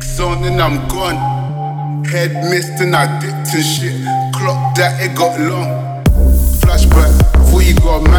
on and I'm gone. Head missed and I dipped and shit. Clock that it got long. Flashback, before you got